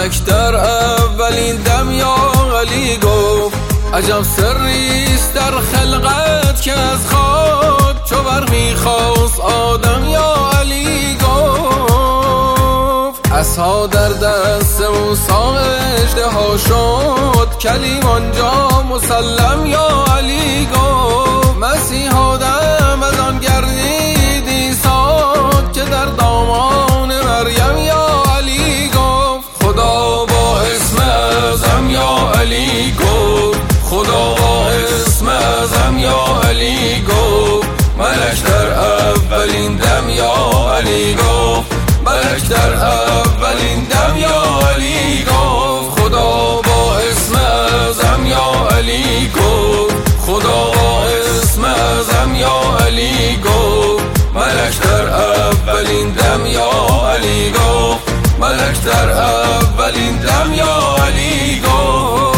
ملک در اولین دم یا علی گفت عجب سریست در خلقت که از خاک چو برمیخواست آدم یا علی گفت عصا در دست موسی اژدها شد کلیم آنجا مسلم یا علی گفت مسیح آدم از آن گردید ایثار که در دامان مریم یا علی گفت خدا با اسم اعظم یا علی گفت خدا با اسم اعظم یا علی گفت ملک در اولین دم یا علی گفت ملک در اولین دم یا علی گفت خدا با اسم اعظم یا علی گفت خدا با اسم اعظم یا علی گفت ملک در اولین دم یا علی گفت ملک در اولین دم یا علی گفت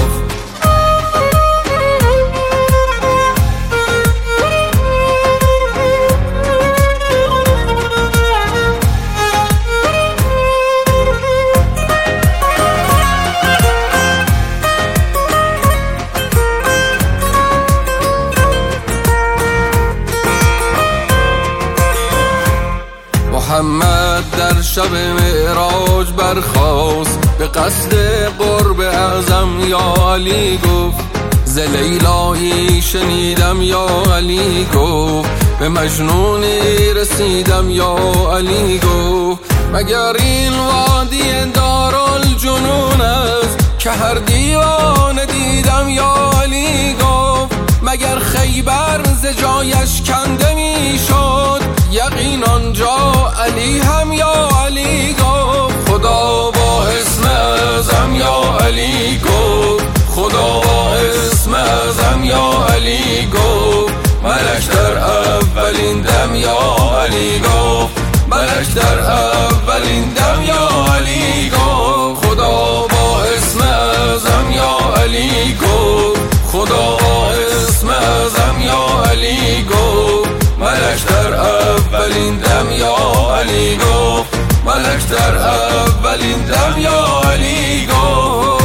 محمد در شب معراج برخاست به قصد قرب اعظم یا علی گفت ز لیلایی شنیدم یا علی گفت به مجنونی رسیدم یا علی گفت مگر این وادی دارالجنون است که هر دیوانه دیدم یا علی گفت مگر خیبر ز جایش کنده می شد یقین آنجا علی هم یا علی گفت خدا با اسم اعظم یا علی گفت خدا با اسم اعظم یا علی گفت ملک در اولین دم یا علی گفت ملک در اولین دم یا علی گفت خدا با اسم اعظم یا علی گفت خدا با اسم اعظم یا علی گفت ملک در اولین دم یا علی گفت ملک در اولین دم یا علی گفت